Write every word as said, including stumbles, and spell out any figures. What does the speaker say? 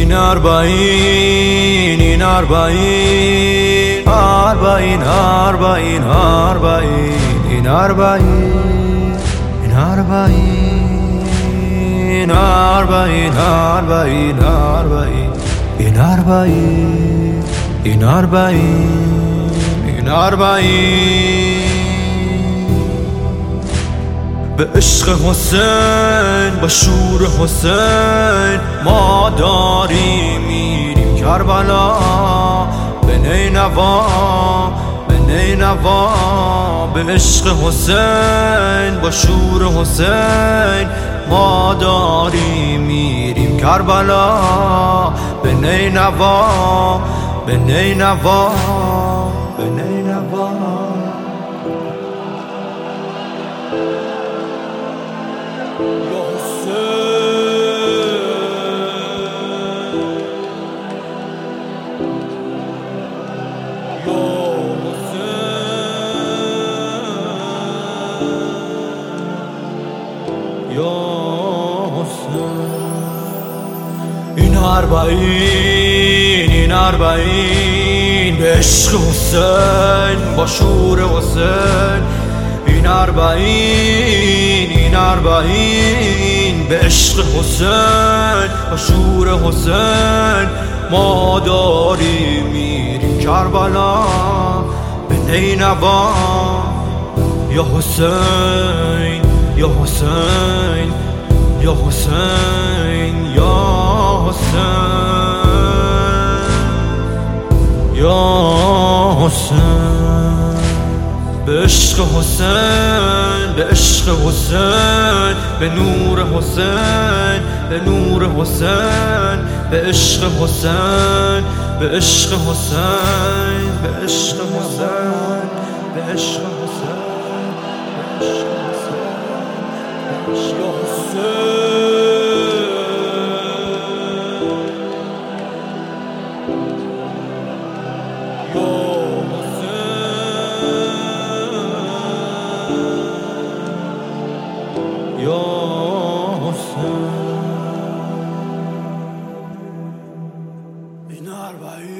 این اربعین این اربعین اربعین اربعین اربعین این اربعین این اربعین اربعین اربعین اربعین این اربعین این اربعین این اربعین به عشق حسین با شور حسین ما داریم میریم کربلا به نینوا به نینوا به عشق حسین با شور حسین ما داریم میریم کربلا به نینوا به نینوا به نینوا این اربعین این اربعین به عشق حسین با شور حسین این اربعین این اربعین به عشق حسین با شور حسین ما داریم میریم کربلا به نینوا یا حسین یا حسین یا حسین یا حسین یا حسین به عشق حسین به عشق حسین به نور حسین به نور حسین به عشق حسین به عشق حسین به عشق حسین به عشق حسین به عشق حسین یا حسین این اربعین